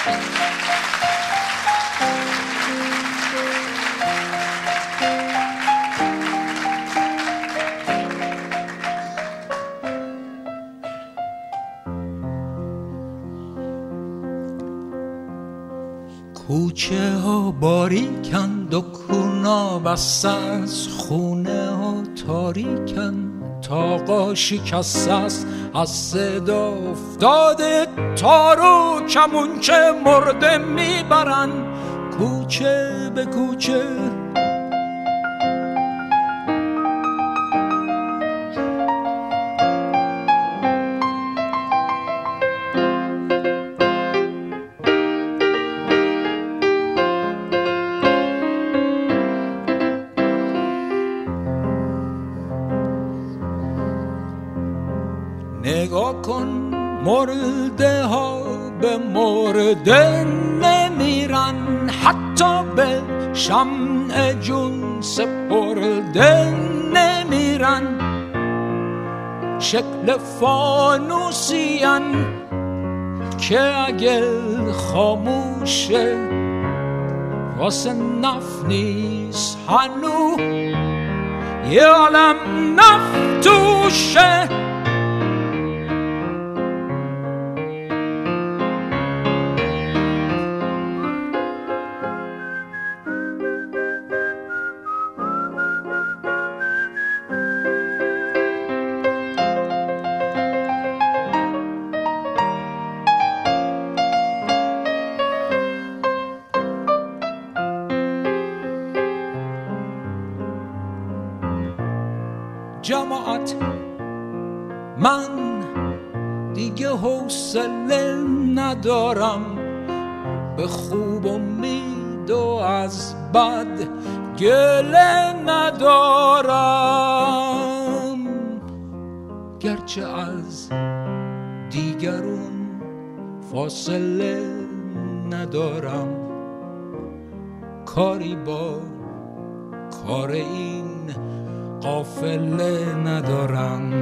کوچه ها باریکند و کونا بسته است، خونه ها تاریکند، تاقا شکسته است، از صدا افتاده تار و کمونچه مرده میبرن کوچه به کوچه. نگاه کن مرده ها به مرده نمیرن، حتی به شمع جون سپرده نمیرن. شکل فانوسین که اگه خاموشه واسه نفت نیست، هنو یه عالم نفت توشه. جماعت من دیگه حوصله ندارم، به خوب امید و از بد گله ندارم. گرچه از دیگرون فاصله ندارم، کاری با کار این قافله ندارم.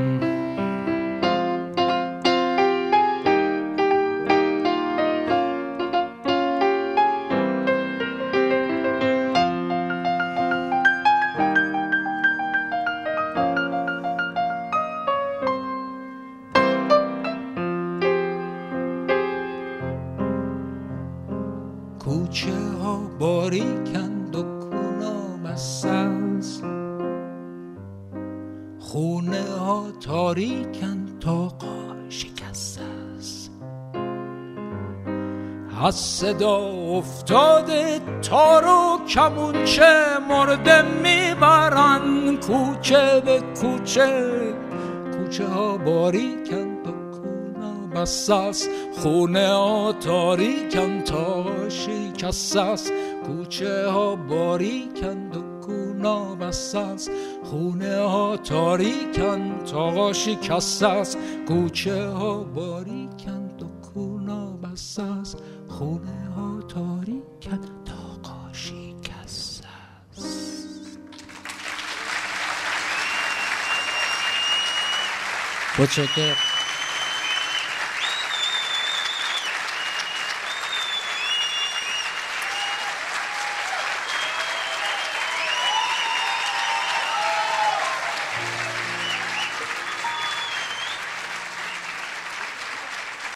کوچه ها باریکند و کونا بسته است، خونه ها تاریکند، تاقا شکسته است. از صدا افتاده تار و کمونچه مرده میبرن کوچه به کوچه. کوچه ها باریکند و کونا بسته است، خونه ها تاریکند، تاقا شکسته است. کوچه ها باریکند و کونا بسته است، خونه ها تاریکند، تاقا شکسته است. کوچه ها باریکند و کونا بسته است، خونه ها تاریکند، تاقا شکسته است. متشکرم.